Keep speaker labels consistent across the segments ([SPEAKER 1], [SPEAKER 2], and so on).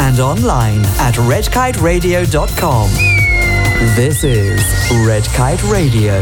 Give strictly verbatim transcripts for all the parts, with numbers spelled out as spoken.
[SPEAKER 1] and online at red kite radio dot com. This is Red Kite Radio.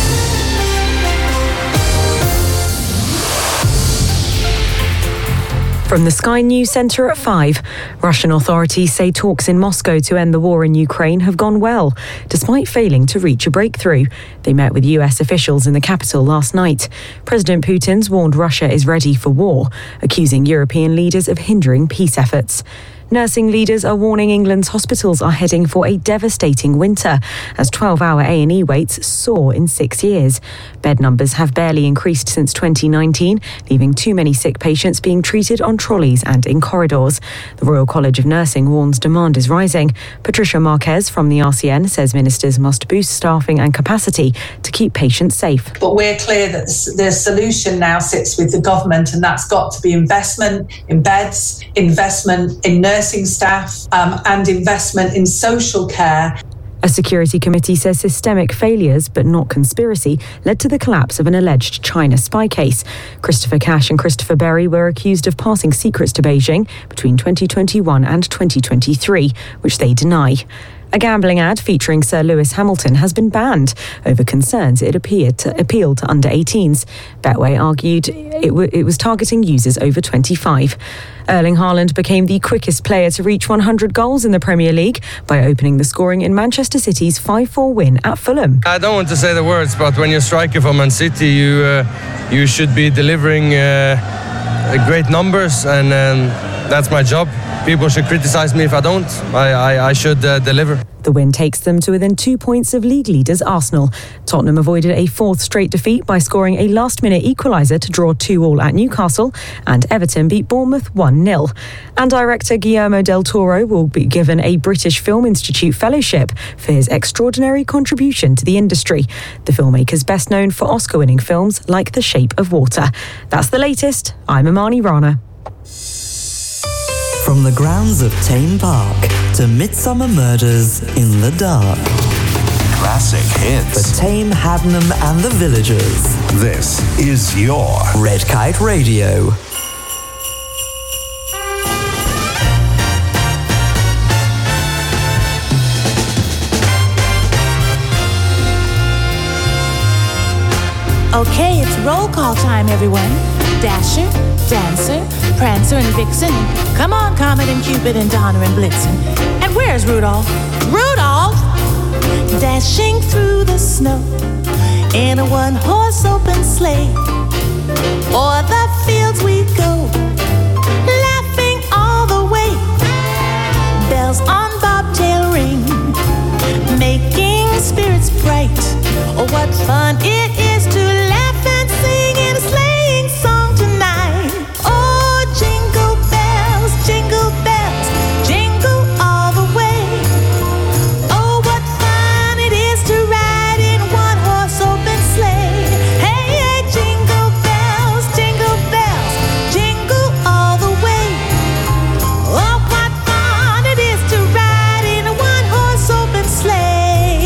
[SPEAKER 2] From the Sky News Centre at five, Russian authorities say talks in Moscow to end the war in Ukraine have gone well, despite failing to reach a breakthrough. They met with U S officials in the capital last night. President Putin's warned Russia is ready for war, accusing European leaders of hindering peace efforts. Nursing leaders are warning England's hospitals are heading for a devastating winter as twelve-hour A and E waits soar in six years. Bed numbers have barely increased since twenty nineteen, leaving too many sick patients being treated on trolleys and in corridors. The Royal College of Nursing warns demand is rising. Patricia Marquez from the R C N says ministers must boost staffing and capacity to keep patients safe.
[SPEAKER 3] But we're clear that the solution now sits with the government, and that's got to be investment in beds, investment in nursing staff um, and investment in social care.
[SPEAKER 2] A security committee says systemic failures, but not conspiracy, led to the collapse of an alleged China spy case. Christopher Cash and Christopher Berry were accused of passing secrets to Beijing between twenty twenty-one and twenty twenty-three, which they deny. A gambling ad featuring Sir Lewis Hamilton has been banned over concerns it appeared to appeal to under eighteens. Betway argued it, w- it was targeting users over twenty-five. Erling Haaland became the quickest player to reach one hundred goals in the Premier League by opening the scoring in Manchester City's five four win at Fulham.
[SPEAKER 4] I don't want to say the words, but when you're striker for Man City, you uh, you should be delivering uh, great numbers, and um, that's my job. People should criticise me if I don't. I, I, I should uh, deliver.
[SPEAKER 2] The win takes them to within two points of league leaders Arsenal. Tottenham avoided a fourth straight defeat by scoring a last-minute equaliser to draw two all at Newcastle, and Everton beat Bournemouth one nil. And director Guillermo del Toro will be given a British Film Institute fellowship for his extraordinary contribution to the industry. The filmmaker's best known for Oscar-winning films like The Shape of Water. That's the latest. I'm Amani Rana.
[SPEAKER 1] From the grounds of Tame Park to Midsummer Murders in the Dark.
[SPEAKER 5] Classic hits.
[SPEAKER 1] For Tame, Hadnam and the Villagers.
[SPEAKER 5] This is your
[SPEAKER 1] Red Kite Radio.
[SPEAKER 6] Okay, it's roll call time, everyone. Dasher, Dancer, Prancer, and Vixen. Come on, Comet and Cupid and Donner and Blitzen. And where's Rudolph? Rudolph! Dashing through the snow in a one-horse open sleigh. O'er the fields we go, laughing all the way. Bells on bobtail ring, making spirits bright. Oh, what fun it is to laugh and sing in a sleighing song tonight. Oh, jingle bells, jingle bells, jingle all the way. Oh, what fun it is to ride in one horse open sleigh. Hey, hey, jingle bells, jingle bells, jingle all the way. Oh, what fun it is to ride in a one horse open sleigh.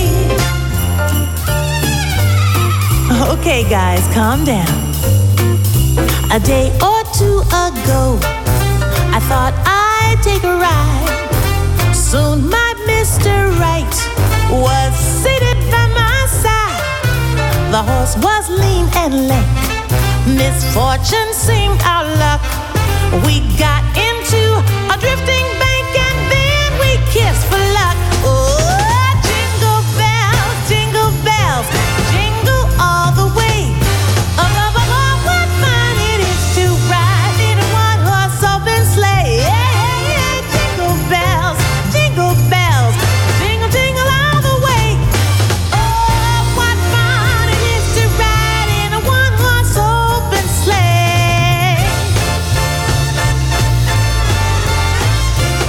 [SPEAKER 6] Okay, guys, calm down. A day or two ago, I thought I'd take a ride. Soon my Mister Right was seated by my side. The horse was lean and lank. Misfortune seemed our luck. We got into a drifting bank and then we kissed for luck. Oh, jingle bells, jingle bells, jingle all the way. Oh, oh, oh, oh, what fun it is to ride in a one-horse open sleigh. Hey, hey, hey, jingle bells, jingle bells, jingle, jingle all the way. Oh, what fun it is to ride in a one-horse open sleigh.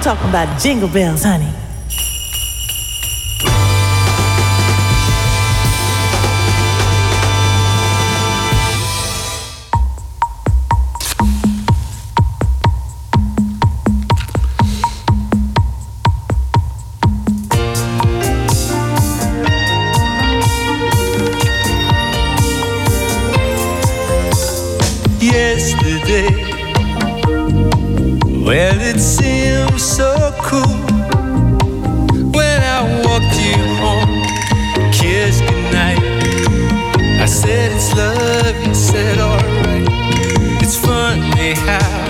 [SPEAKER 6] talking about jingle bells, honey.
[SPEAKER 7] Well, it seemed so cool when I walked you home, kissed goodnight. I said it's love, you said alright. It's funny how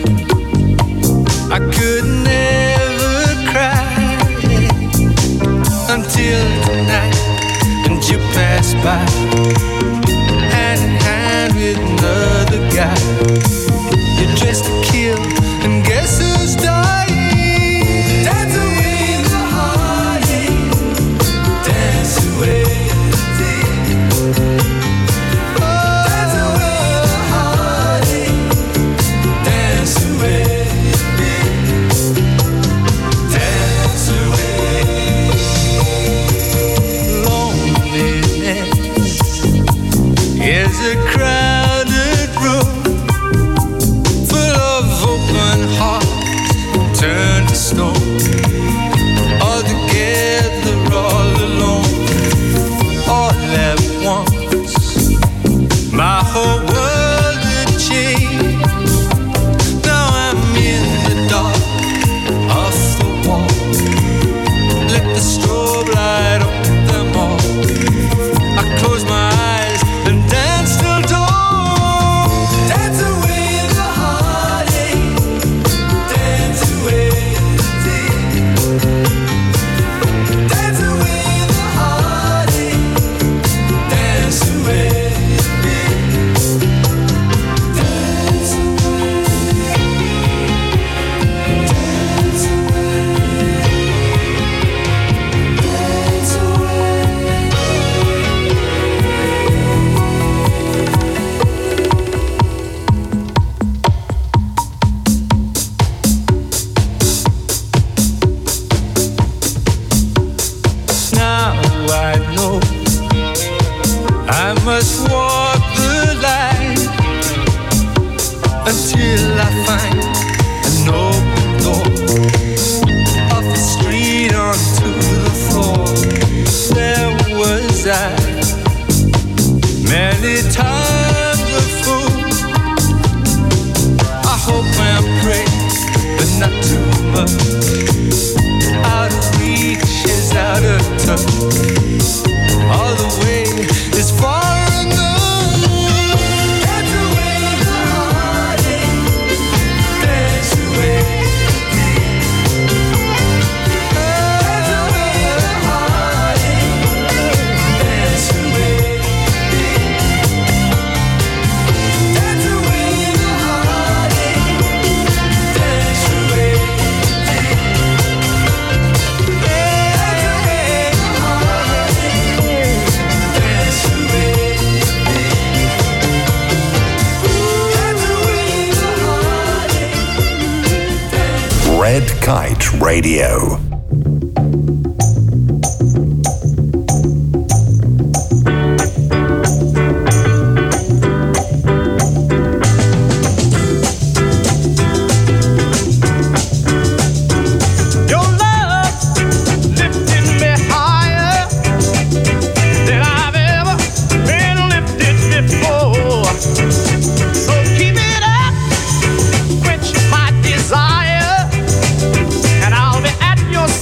[SPEAKER 7] I could never cry until tonight, and you passed by, hand in hand with another guy. You're dressed to kill, and guess who's dying? Dance away the heartache, dance away the day. Oh, dance away the heartache, dance away the day. Dance away. Loneliness is a crowded room, hearts turn to stone, all together, all alone, all at once. My whole world had changed. Now I'm in the dark, off the wall. Let the strobe light on them all. I close my eyes and dance till dawn. Dance away the heartache, dance away the day. Dance away the heartache, dance away the day. Dance away, dance away, dance away. Now I know I must walk the line until I find an open door, off the street onto the floor. There was I, many times a fool. I hope and pray, but not too much. Out of reach is out of touch. All the way is far enough. Dance away the heartache, dance away the day. Dance away the heartache, dance away the day. Dance away the heartache, dance away the day.
[SPEAKER 5] Red Kite Radio.
[SPEAKER 8] Quench my desire, and I'll be at your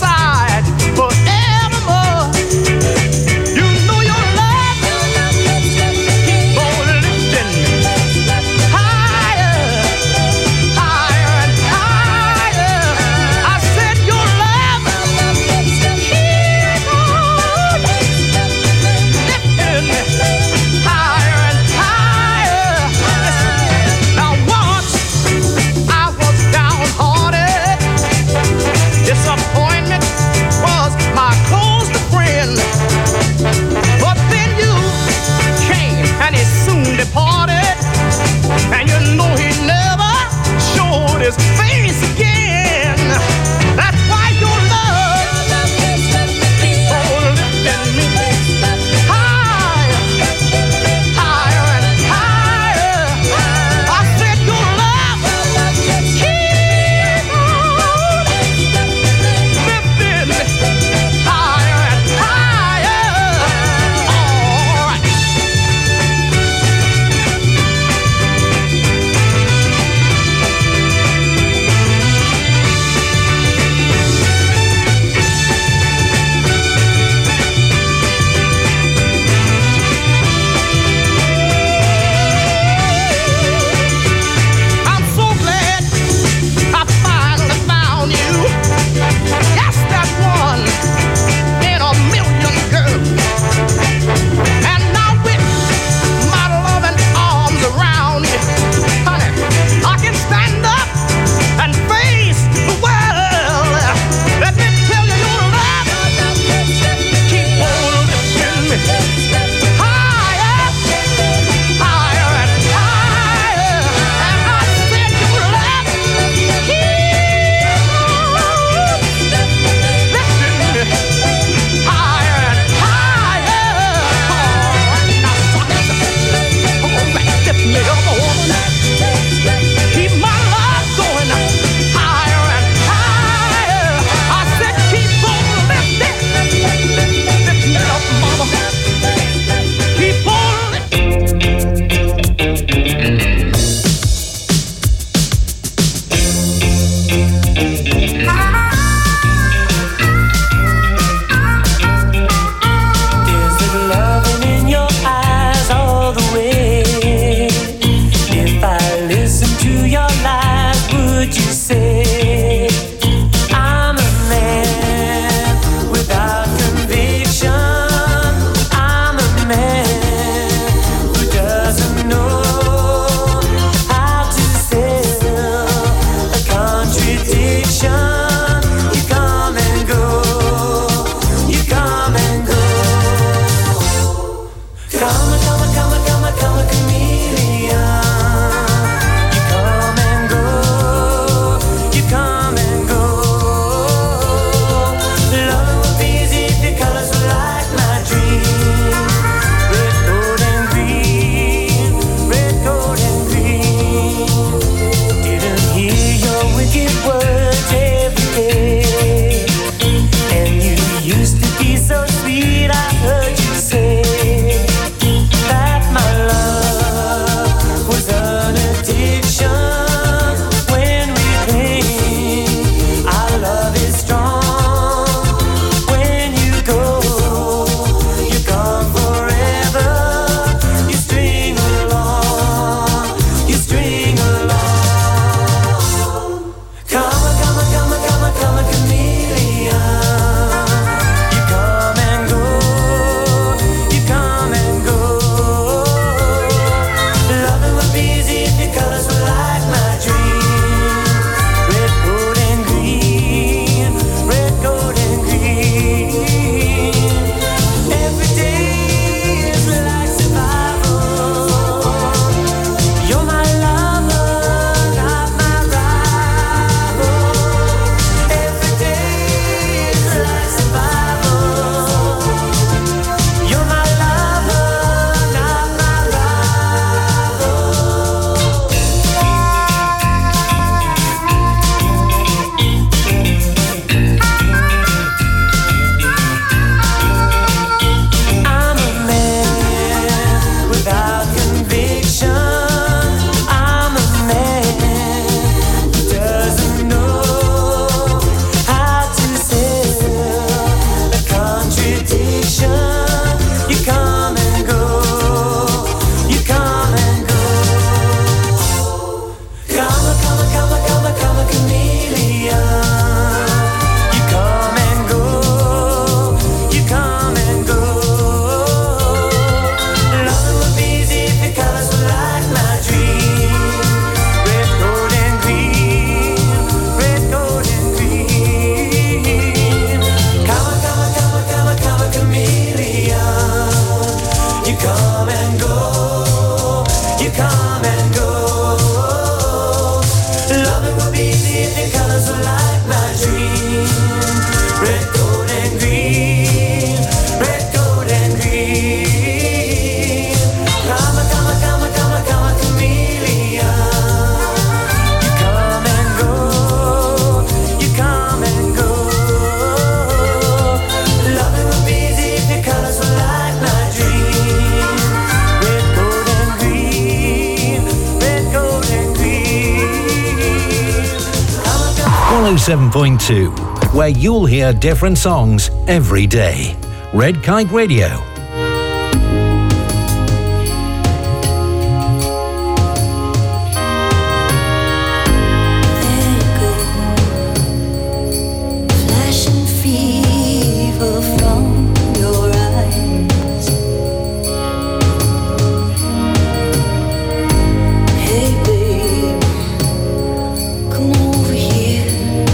[SPEAKER 8] one oh seven point two, where you'll hear different songs every day. Red Kite Radio.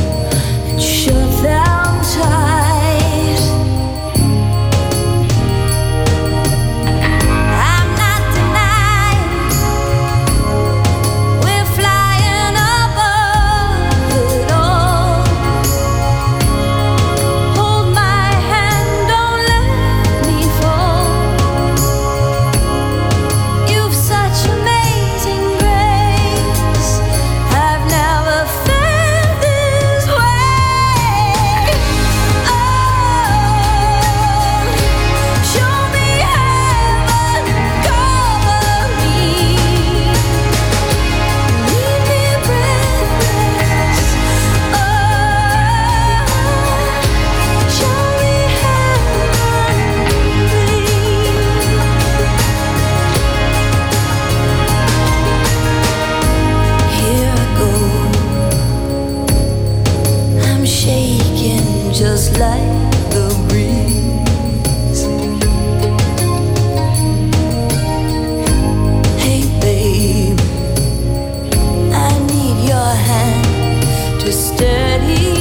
[SPEAKER 9] Shut down tight. just like the breeze. Hey babe, I need your hand to steady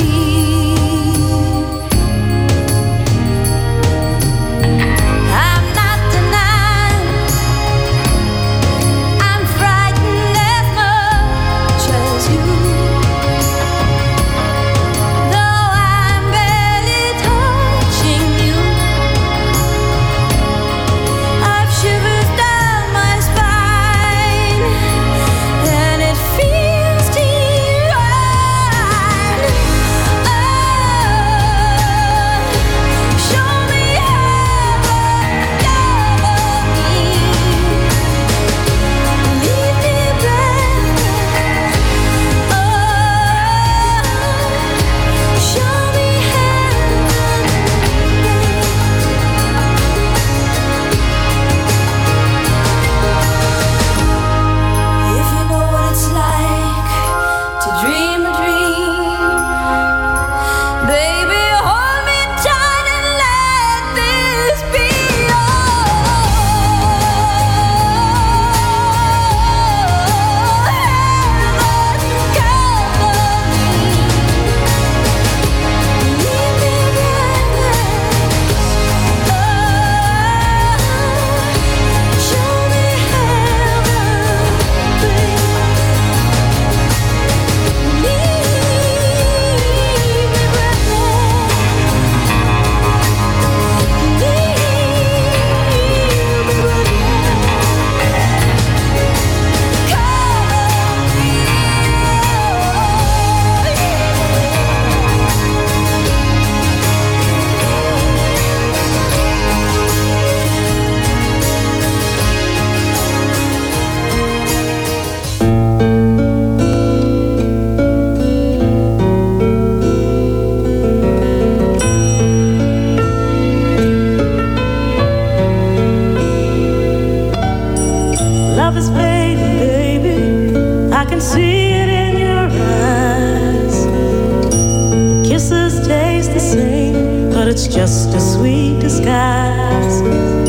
[SPEAKER 10] just a sweet disguise.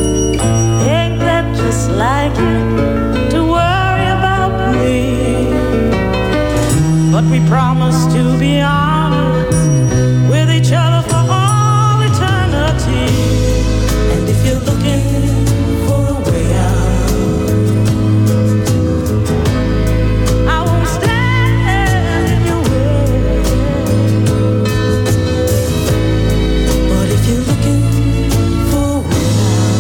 [SPEAKER 10] Ain't that just like you to worry about me? But we promised to be honest with each other for all eternity. And if you're looking for a way out, I won't stand in your way. But if you're looking for a way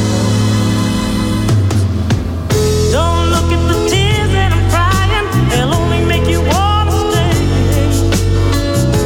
[SPEAKER 10] out, don't look at the tears that I'm crying. They'll only make you wanna stay.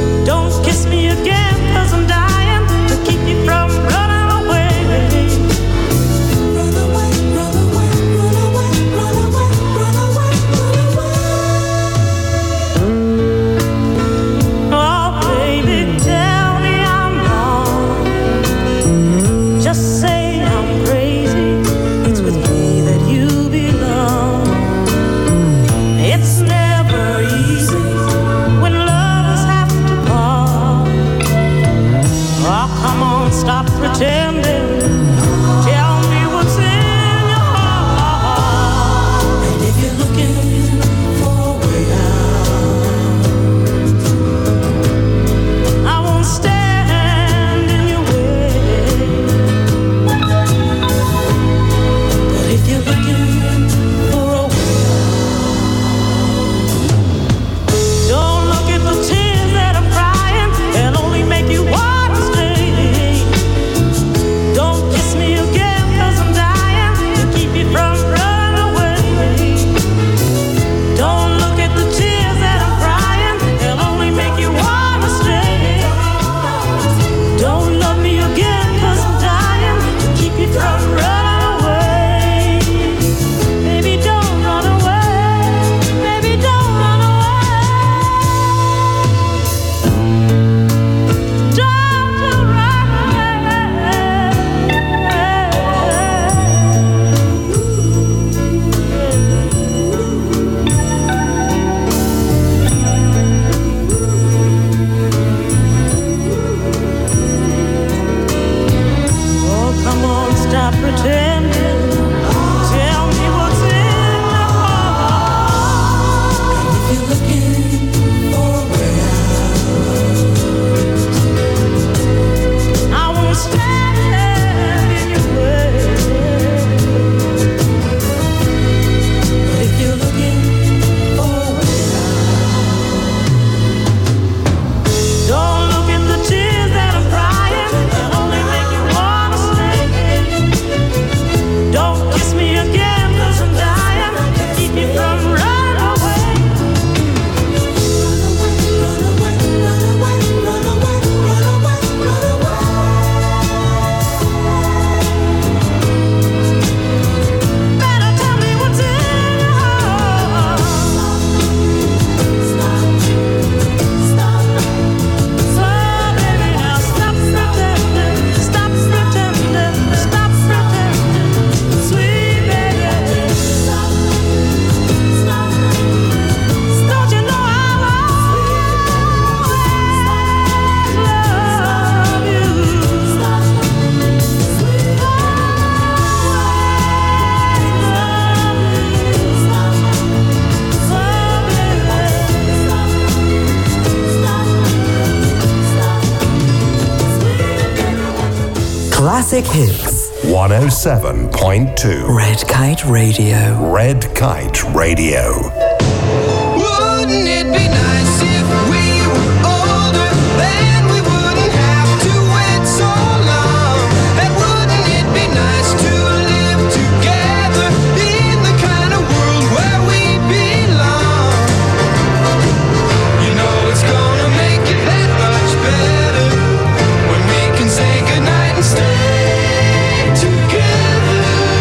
[SPEAKER 1] Classic hits.
[SPEAKER 5] one oh seven point two.
[SPEAKER 1] Red Kite Radio.
[SPEAKER 5] Red Kite Radio.
[SPEAKER 7] Wouldn't it be nice if we were older, then we wouldn't have to wait so long? And wouldn't it be nice to live together in the kind of world where we belong? You know it's gonna make it that much better when we can say goodnight and stay together.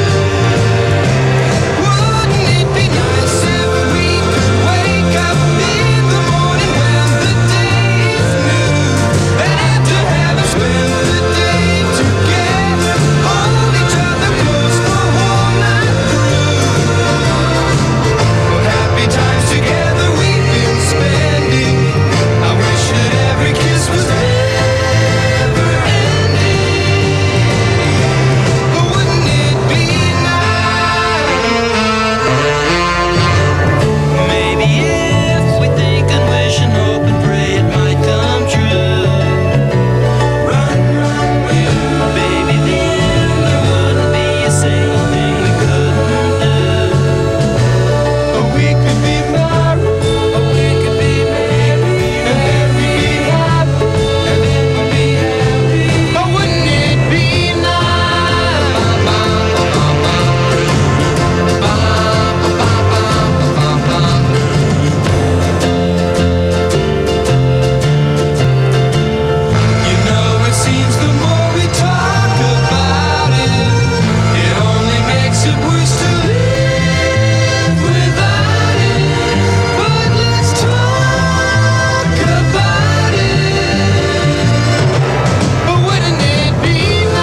[SPEAKER 7] Wouldn't it be nice if we could wake up in the morning when the day is new, and after having spent the day together, hold each other close the whole night through? What happy times together we've been spending. I wish that every kiss was never ending. But wouldn't it be nice? Maybe if we think and wish and hope and pray it might come true. Run, run, run, baby, then there wouldn't be a single thing we couldn't do. Or we could be married, or we could be married, and then we'd be happy, and then we'd be happy. But wouldn't it be You know, it seems the more we talk about it, it only makes it worse to live without it. But let's talk about it. But wouldn't it be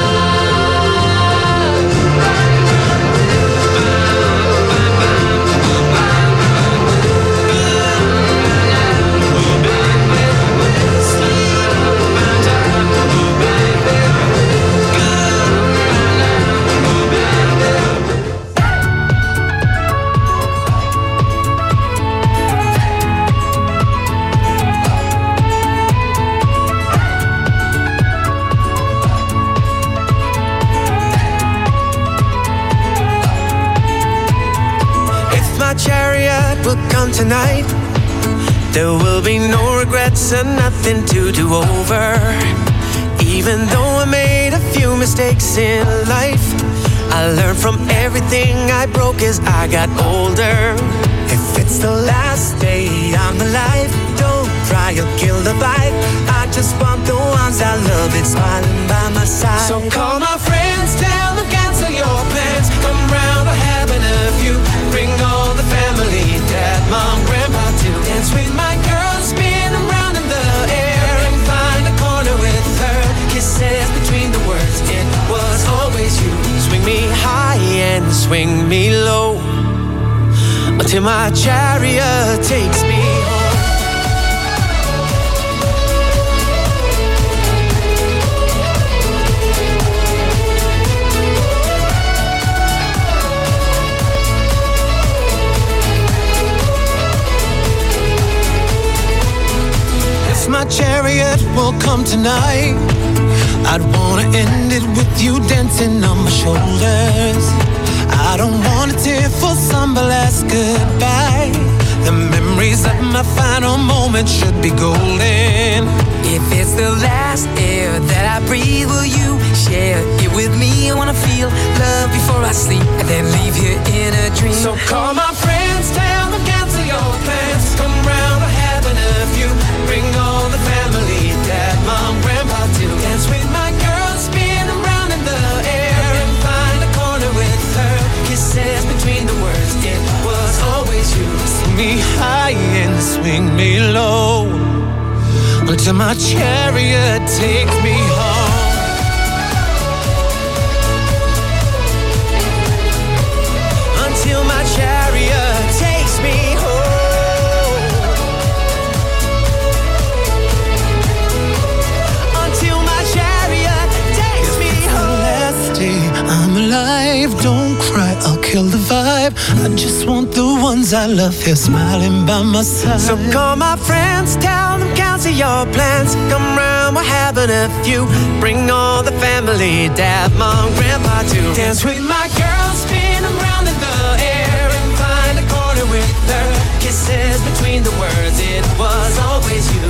[SPEAKER 11] If my chariot will come tonight, there will be no regrets and nothing to do over. Even though I made a few mistakes in life, I learned from everything I broke as I got older. If it's the last day I'm alive, don't try to kill the vibe. I just want the ones I love and smiling by my side. So call my friends, tell them cancel your plans. Come round, we're having a few. Bring all the family, dad, mom, grandpa too. Dance with my girl, spin around in the air and find a corner with her. Kisses between the words, it was always you. Swing me high and swing me low, until my chariot takes me home. If my chariot will come tonight, I'd wanna end it with you dancing on my shoulders. I don't want a tearful somber last goodbye. The memories of my final moment should be golden. If it's the last air that I breathe, will you share it with me? I wanna feel love before I sleep and then leave here in a dream. So call my friends, tell them cancel your plans. Come round, we're having a few. Bring all the family, dad, mom, grandpa too. Dance with my girl, spin around in the air and find a corner with her. Kisses between the words, it was always you. Swing me high and swing me low, until my chariot takes me home. Until my chariot takes me home. Until my chariot takes me home. Last day I'm alive, don't cry, I'll kill the vibe. I just want the ones I love here smiling by my side. So call my friends, tell them cancel your plans. Come round,
[SPEAKER 12] time we're having a few. Bring all the family, dad, mom, grandpa too. Dance with my girl, spin around in the air and find a corner with her. Kisses between the words, it was always you.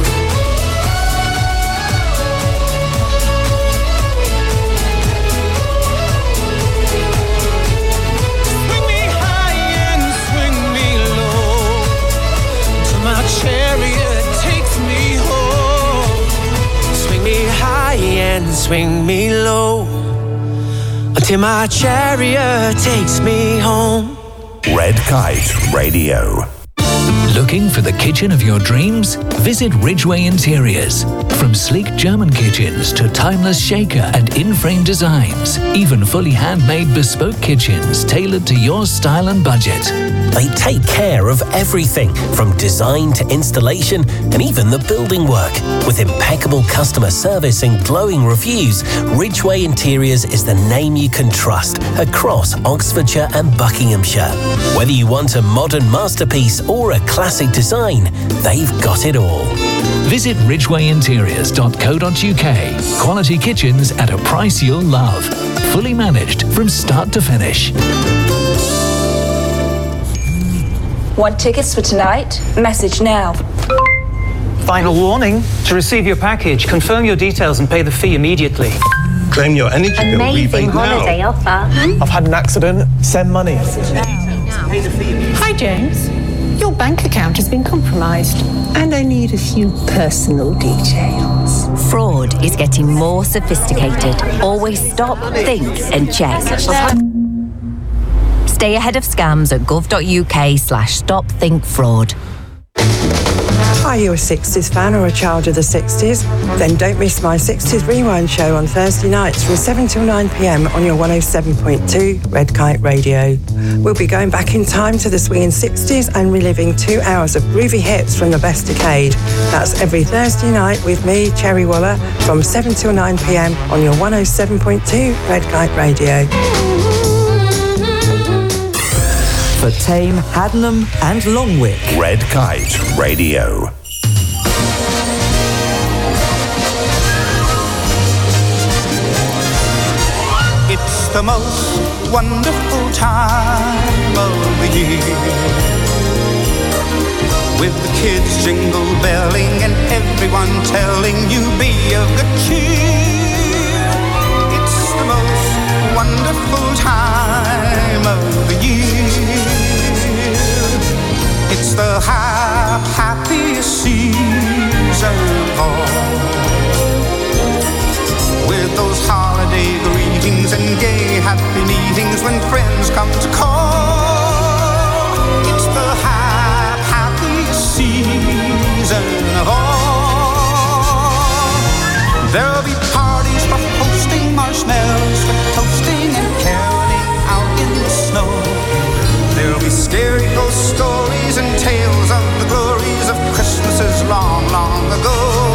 [SPEAKER 12] Chariot takes me home. Swing me high and swing me low until my chariot takes me home.
[SPEAKER 5] Red Kite Radio.
[SPEAKER 13] Looking for the kitchen of your dreams? Visit Ridgeway Interiors. From sleek German kitchens to timeless shaker and in-frame designs, even fully handmade bespoke kitchens tailored to your style and budget.
[SPEAKER 14] They take care of everything, from design to installation and even the building work. With impeccable customer service and glowing reviews, Ridgeway Interiors is the name you can trust across Oxfordshire and Buckinghamshire. Whether you want a modern masterpiece or a classic design, they've got it all.
[SPEAKER 13] Visit ridgeway interiors dot co dot uk. Quality kitchens at a price you'll love. Fully managed from start to finish.
[SPEAKER 15] Want tickets for tonight? Message now.
[SPEAKER 16] Final warning. To receive your package, confirm your details and pay the fee immediately.
[SPEAKER 17] Claim your energy bill rebate now.
[SPEAKER 18] offer.
[SPEAKER 17] I've had an accident. Send money.
[SPEAKER 18] Hi, James. Your bank account has been compromised, and I need a few personal details.
[SPEAKER 19] Fraud is getting more sophisticated. Always stop, think, and check. Stay ahead of scams at gov.uk slash stop think fraud.
[SPEAKER 20] Are you a sixties fan or a child of the sixties? Then don't miss my sixties Rewind show on Thursday nights from seven till nine p.m. on your one oh seven point two Red Kite Radio. We'll be going back in time to the swinging sixties and reliving two hours of groovy hits from the best decade. That's every Thursday night with me, Cherry Waller, from seven till nine p.m. on your one oh seven point two Red Kite Radio.
[SPEAKER 1] For Tame, Haddenham and Longwick.
[SPEAKER 5] Red Kite Radio.
[SPEAKER 11] It's the most wonderful time of the year, with the kids jingle belling and everyone telling you be of good cheer. It's the most wonderful time of the year. It's the ha- happiest season of all, with those holiday greetings and gay happy meetings when friends come to call. It's the ha- happiest season of all. There'll be parties for hosting, marshmallows for toasting, and caroling out in the snow. There'll be scary ghost stories and tales of the glories of Christmases long, long ago.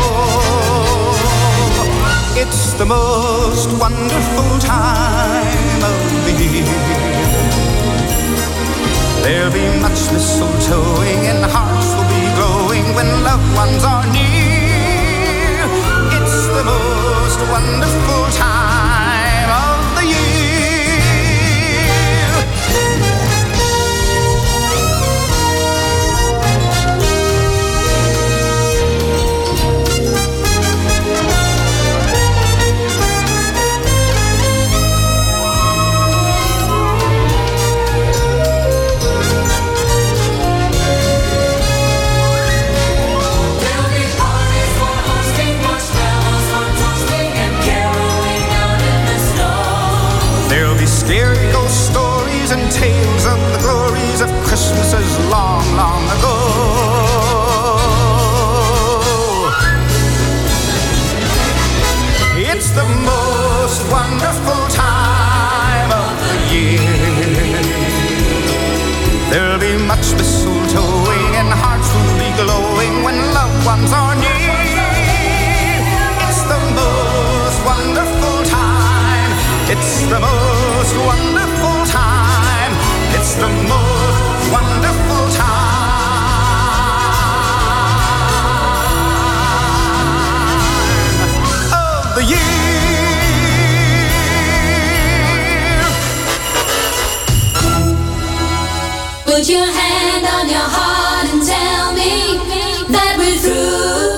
[SPEAKER 11] It's the most wonderful time of the year. There'll be much mistletoeing and hearts will be glowing when loved ones are near. It's the most wonderful time of the year.
[SPEAKER 7] There'll be
[SPEAKER 9] your hand on your heart and tell me that we're through.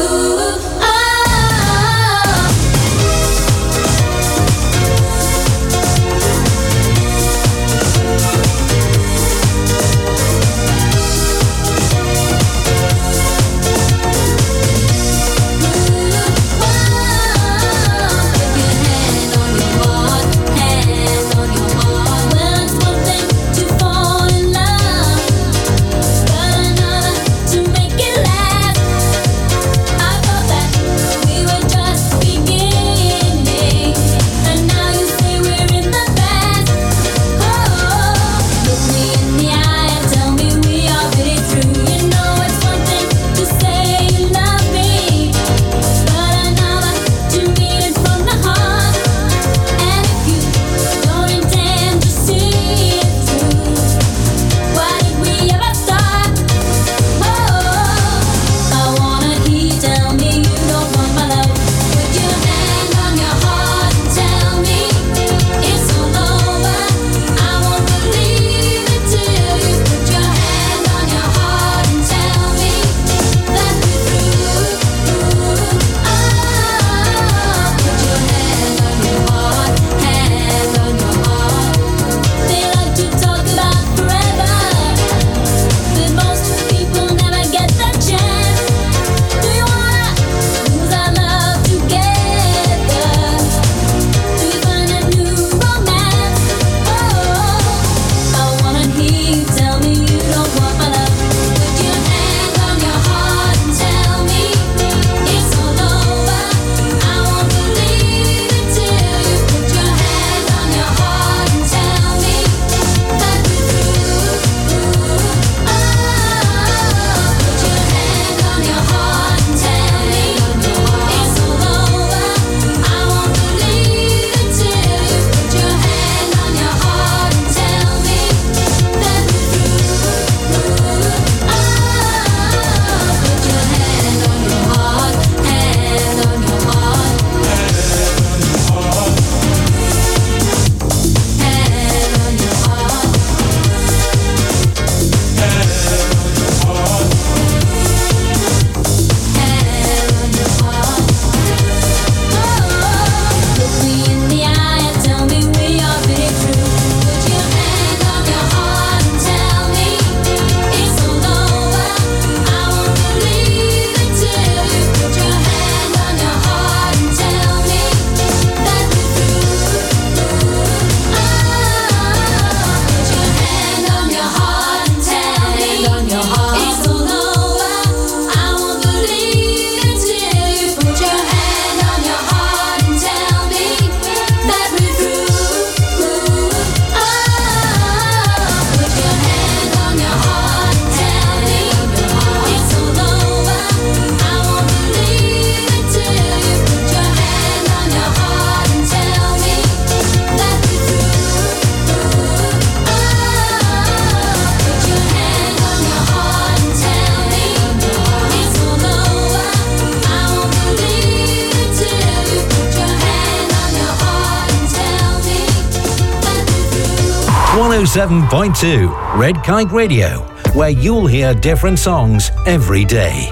[SPEAKER 8] one oh seven point two Red Kite Radio, where you'll hear different songs every day.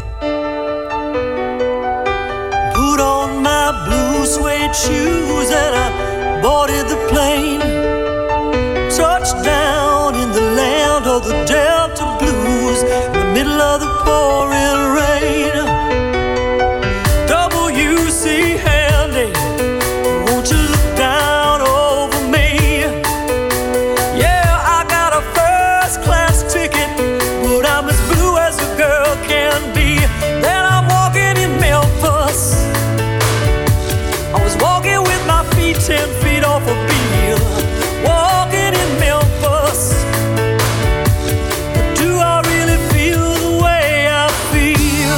[SPEAKER 11] Put on my blue suede shoes and I boarded the plane. Touchdown in the land of the Delta Blues, in the middle of the pouring rain. W C Handy, won't you look down over me? Yeah, I got a first class ticket, but I'm as blue as a girl can be. Then I'm walking in Memphis. I was walking with my feet ten feet off a beam. Walking in Memphis. But do I really feel the way I feel?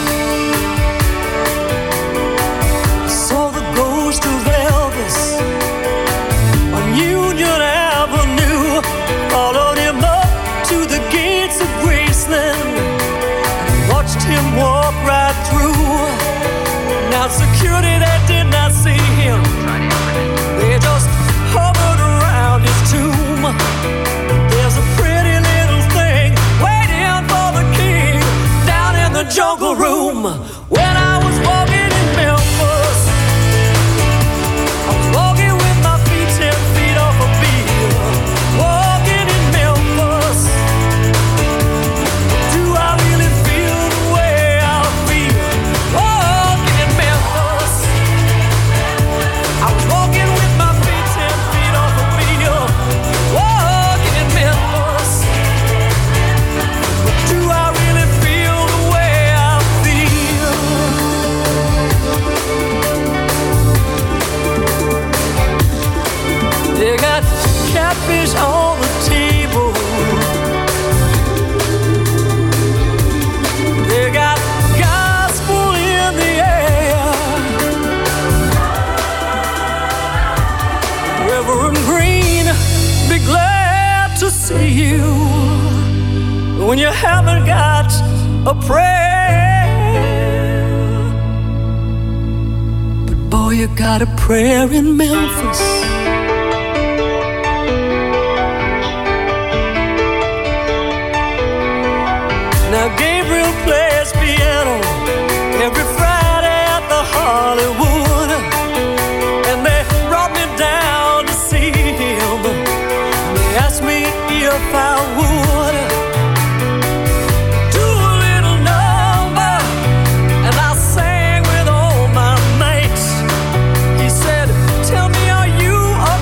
[SPEAKER 11] Saw the ghost of Elvis on Union Avenue. Followed him up to the gates of Graceland and watched him walk right through. Now security that did not see him, they just hovered around his tomb. There's a pretty little thing
[SPEAKER 7] jungle room when I was walking in Memphis. I was walking with my feet ten feet off a beat. Walking in Memphis. Do I really feel the way I feel? Walking in Memphis. I was walking with my feet ten feet off a beat. Walking in Memphis. Do I really feel the way I feel? They got catfish on the table. They got gospel in the air. Reverend Green, be glad to see you when you haven't got a prayer. But boy, you got a prayer in Memphis. Now Gabriel plays piano every Friday at the Hollywood, and they brought me down to see him. They asked me if I would do a little number, and I sang with all my mates. He said, "Tell me, are you a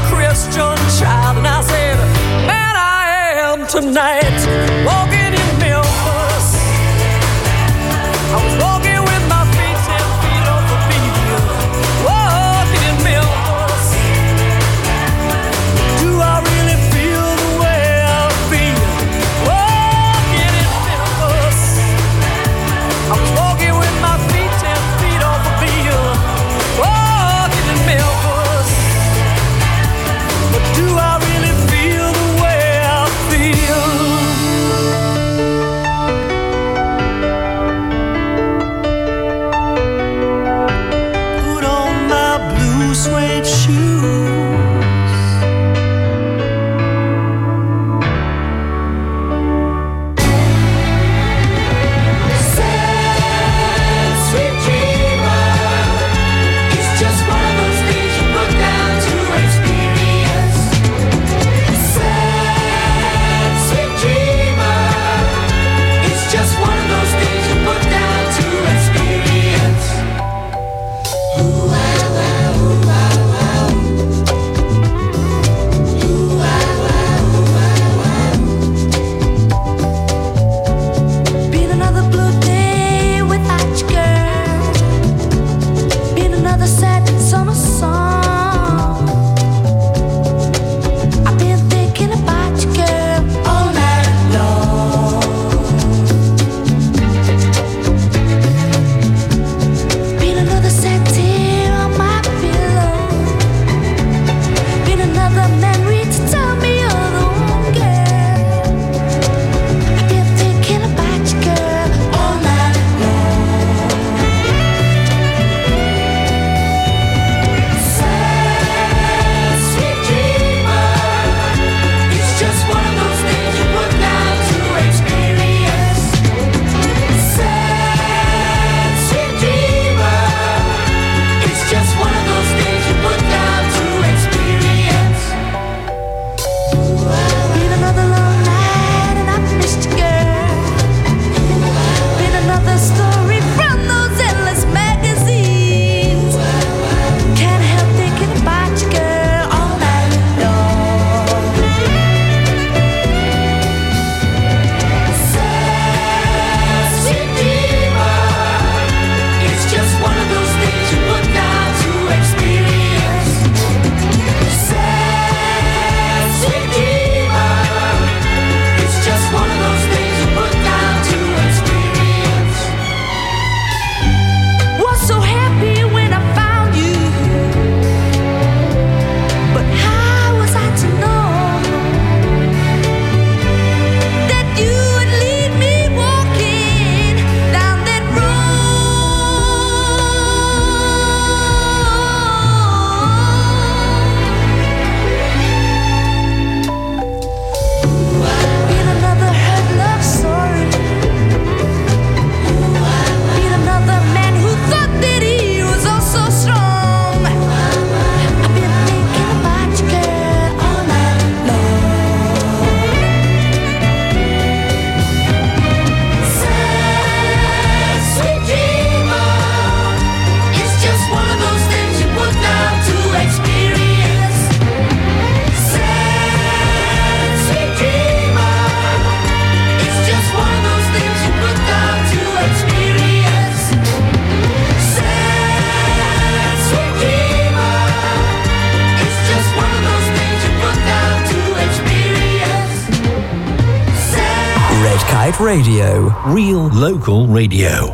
[SPEAKER 1] Kite Radio.
[SPEAKER 8] Real local radio.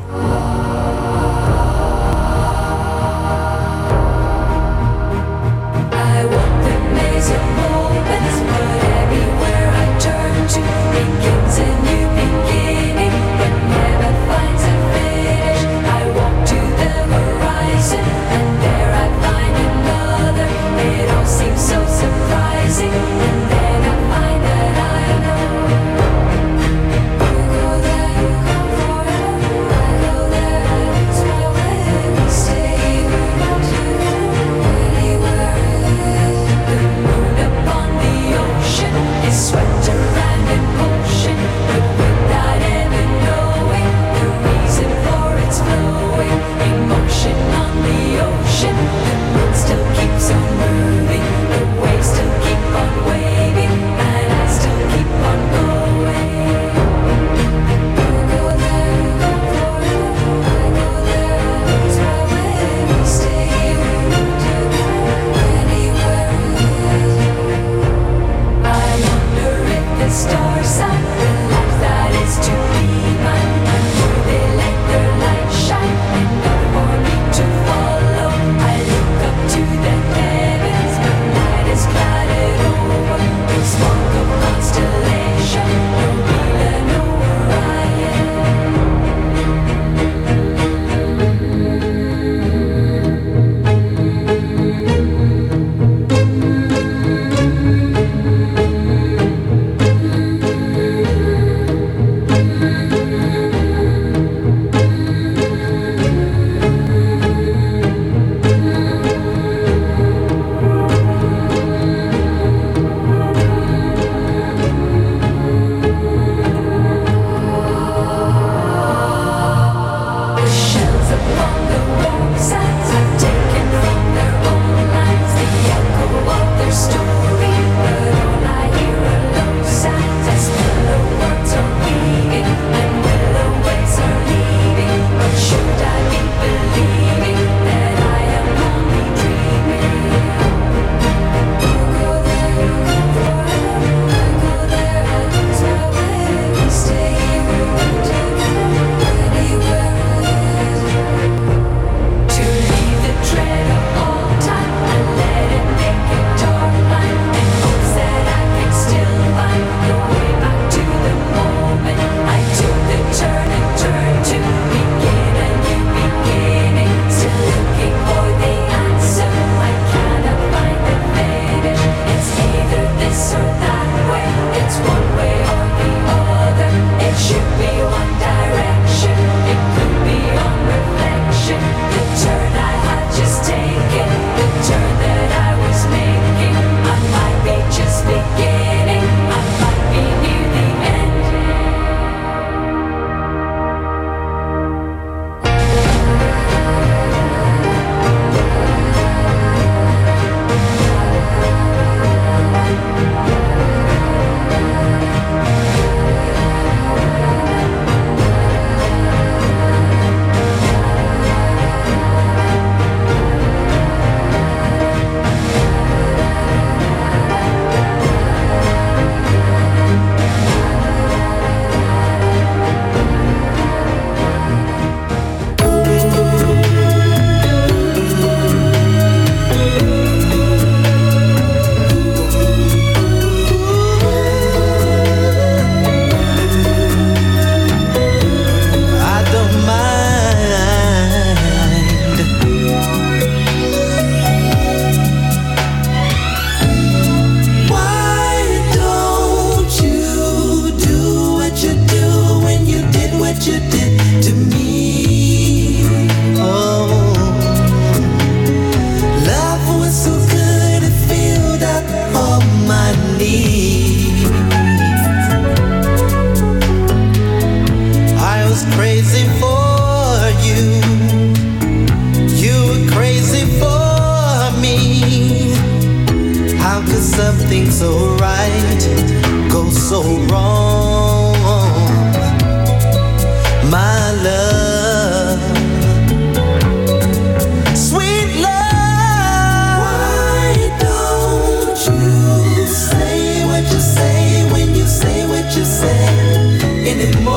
[SPEAKER 11] something so right goes so wrong, my love, sweet love. Why don't you say what you say when you say what you say anymore?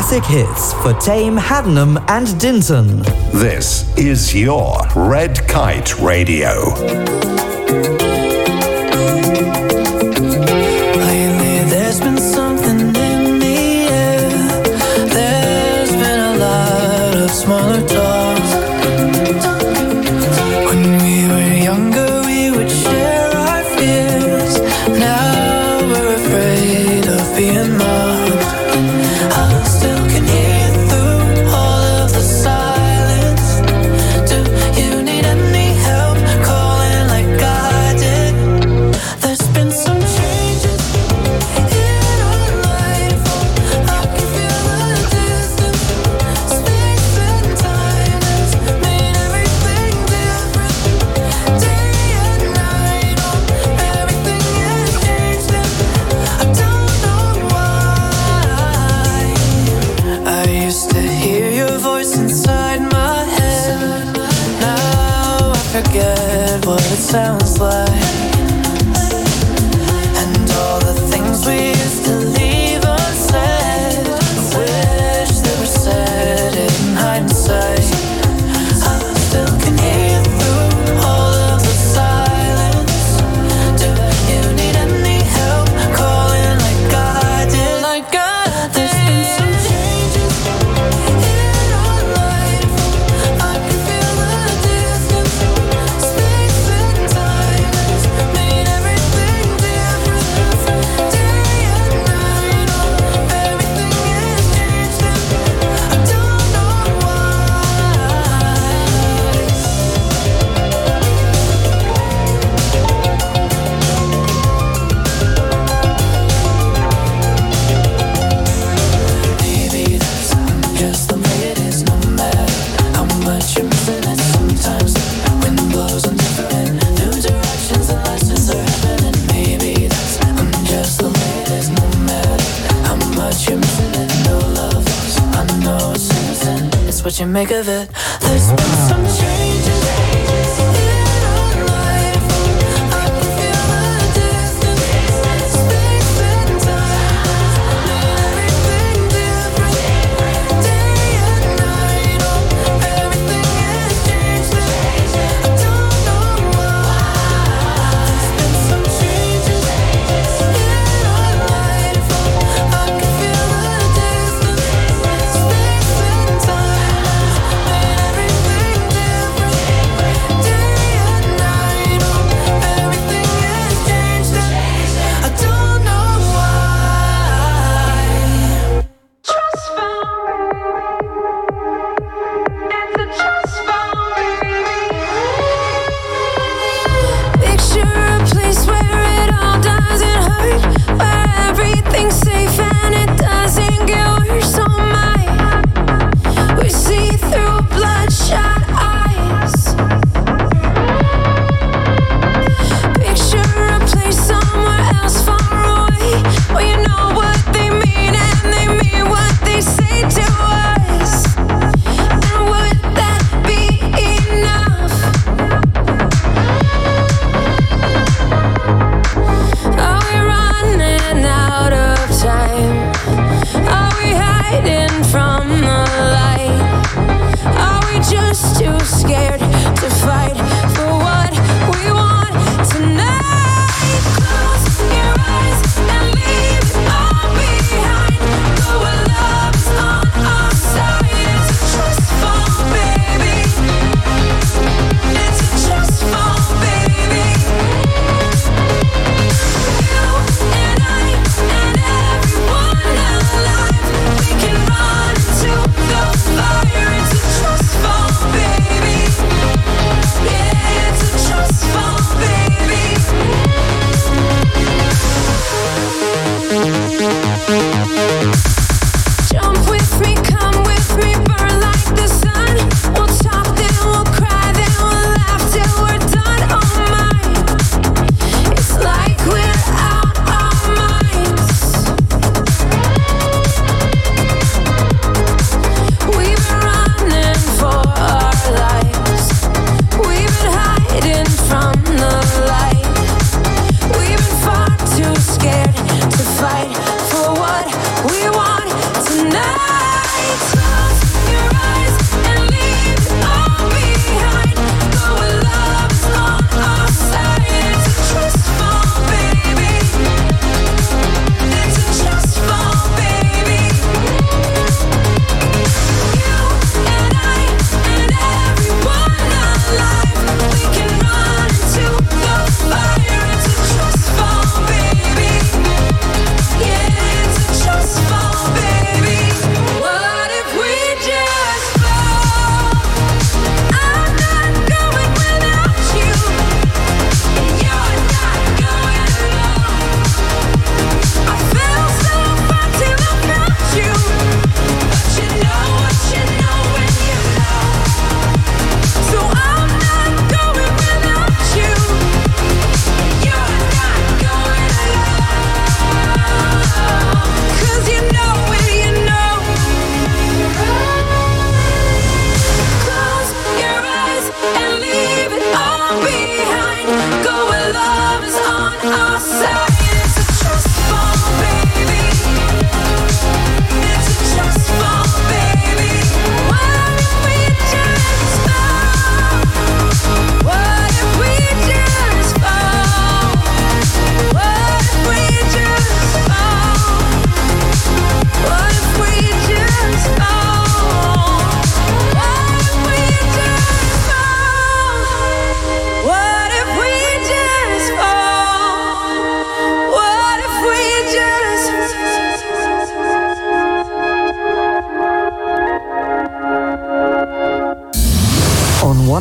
[SPEAKER 1] classic hits for Tame, Haddenham and Dinton.
[SPEAKER 5] This is your Red Kite Radio.
[SPEAKER 11] Lately there's been something in the air. There's been a lot of smaller talks. When we were younger we would share our fears. Now we're afraid of being mocked. I still can hear through all of the silence. Do you need any help calling like I did? There's been some changes in our life. I can feel the distance. Space and time has made everything different. Day and night, everything has changed and I don't know why. I used to hear your voice inside my head. Now I forget what it sounds like. And all the things we used to leave unsaid, I wish they were said in hindsight. I still can hear through all of the silence. Do you need any help calling like I did? Like I did. There's been some changes in our life. I can feel the distance. Space and time has made everything different. Day and night, everything has changed and I don't know why. Maybe that's just the way it is, no matter how much you're missing it. Sometimes the wind blows in different new directions and lessons are happening. Maybe that's just the way it is, no matter how much you're missing it. No love lost, I know it's innocent. It's what you make of it. There's been some changes in our life. I can feel the distance. Space and time made everything different. Day and night, everything has changed and I don't know why. There's been some changes in our life. I can feel the distance. Space and time made everything different.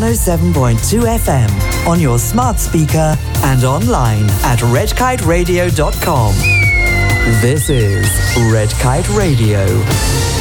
[SPEAKER 1] oh seven point two F M on your smart speaker and online at red kite radio dot com. This is Red Kite Radio.